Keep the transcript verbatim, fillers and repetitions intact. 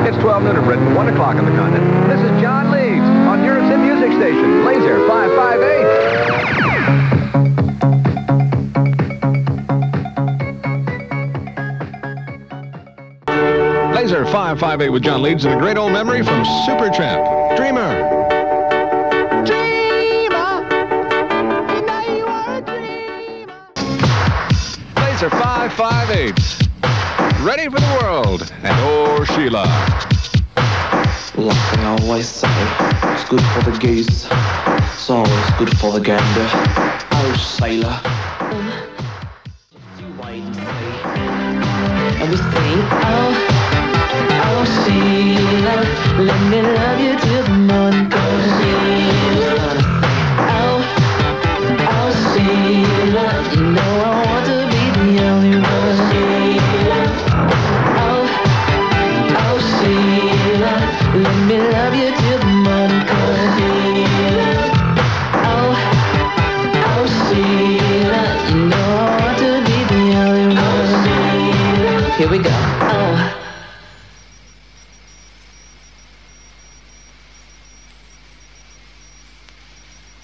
It's twelve noon at Britain, one o'clock on the continent. This is John Leeds on Europe's hit music station, Laser five five eight. Laser five five eight with John Leeds and a great old memory from Supertramp, Dreamer. Laser five five eight. Ready for the world. And oh, Sheila. Like they always say, it's good for the geese. It's always good for the gander. Oh, sailor. You wait and see. And we sing, oh, oh, Sheila. Let me love you till the morning comes. Sheila. Oh, oh, Sheila. You know I want to be the only one. Sheila. Oh, oh, Sheila. Let me love you till the morning comes. Sheila. Oh, oh, Sheila. You know I want to be the only one. Sheila. Here we go.